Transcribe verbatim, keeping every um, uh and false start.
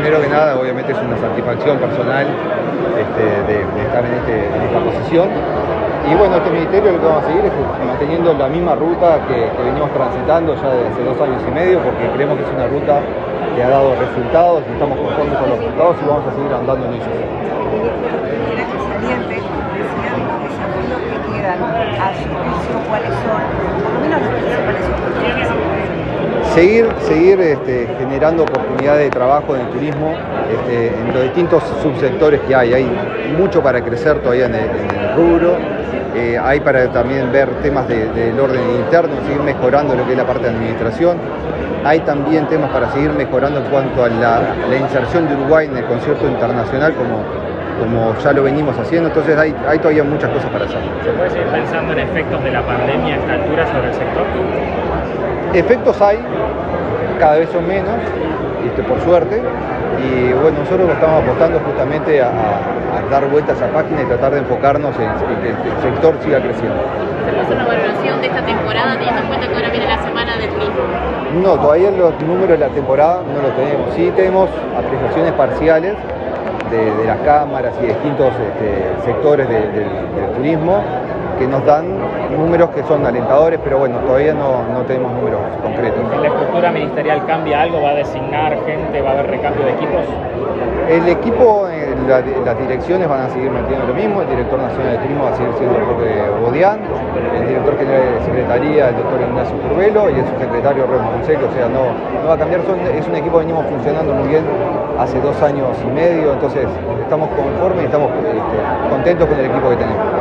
primero que nada, obviamente es una satisfacción personal este, de, de estar en, este, en esta posición. Y bueno, este ministerio lo que vamos a seguir es manteniendo la misma ruta que, que venimos transitando ya desde hace dos años y medio, porque creemos que es una ruta que ha dado resultados y estamos conformes con los resultados y vamos a seguir andando en ellos. Gracias, saliente, decían los desafíos que quedan a su juicio, cuáles son, por lo menos los principales objetivos. Seguir, seguir este, generando oportunidades de trabajo en el turismo, este, en los distintos subsectores que hay. Hay mucho para crecer todavía en el, en el rubro. Eh, hay para también ver temas de, del orden interno, seguir mejorando lo que es la parte de administración. Hay también temas para seguir mejorando en cuanto a la, la inserción de Uruguay en el concierto internacional, como, como ya lo venimos haciendo. Entonces hay, hay todavía muchas cosas para hacer. ¿Se puede seguir pensando en efectos de la pandemia a esta altura sobre el sector? Efectos hay, cada vez son menos, este, por suerte. Y bueno, nosotros estamos apostando justamente a, a, a dar vueltas a esa página y tratar de enfocarnos en, en que el sector siga creciendo. ¿Se puede hacer una valoración de esta temporada teniendo en cuenta que ahora viene la semana de turismo? No, todavía los números de la temporada no los tenemos. Sí tenemos apreciaciones parciales de, de las cámaras y distintos este, sectores de, de, del turismo que nos dan números que son alentadores, pero bueno, todavía no, no tenemos números concretos. ¿En la estructura ministerial cambia algo? ¿Va a designar gente? ¿Va a haber recambio de equipos? El equipo, la, las direcciones van a seguir manteniendo lo mismo, el director nacional de turismo va a seguir siendo Jorge Bodián, el director general de secretaría, el doctor Ignacio Curvelo, y el subsecretario Remo Fonseca, o sea, no, no va a cambiar, son, es un equipo que venimos funcionando muy bien hace dos años y medio, entonces estamos conformes y estamos este, contentos con el equipo que tenemos.